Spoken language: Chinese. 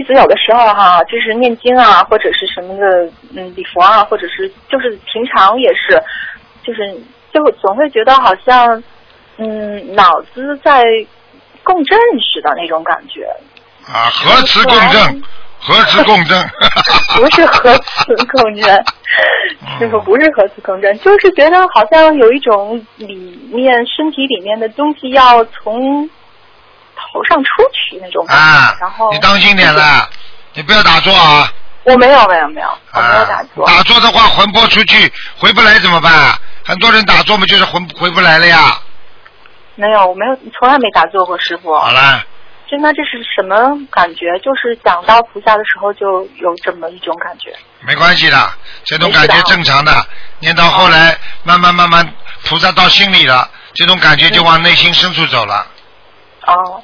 子有的时候哈，就是念经啊，或者是什么的，礼佛啊，或者是就是平常也是，就总会觉得好像，脑子在共振似的那种感觉。 啊，核磁共振，核磁共振。 不是核磁共振，师傅不是核磁共振，就是觉得好像有一种身体里面的东西要从头上出去那种感觉。 啊， 然后你当心点了，你不要打坐啊。 我没有，我没有打坐。 打坐的话，魂魄出去回不来怎么办？很多人打坐嘛，就是魂回不来了呀。 没有，从来没打坐过，师傅。 好了。 真的，这是什么感觉？就是想到菩萨的时候就有这么一种感觉。 没关系的，这种感觉正常的。念到后来，慢慢，菩萨到心里了，这种感觉就往内心深处走了。 哦，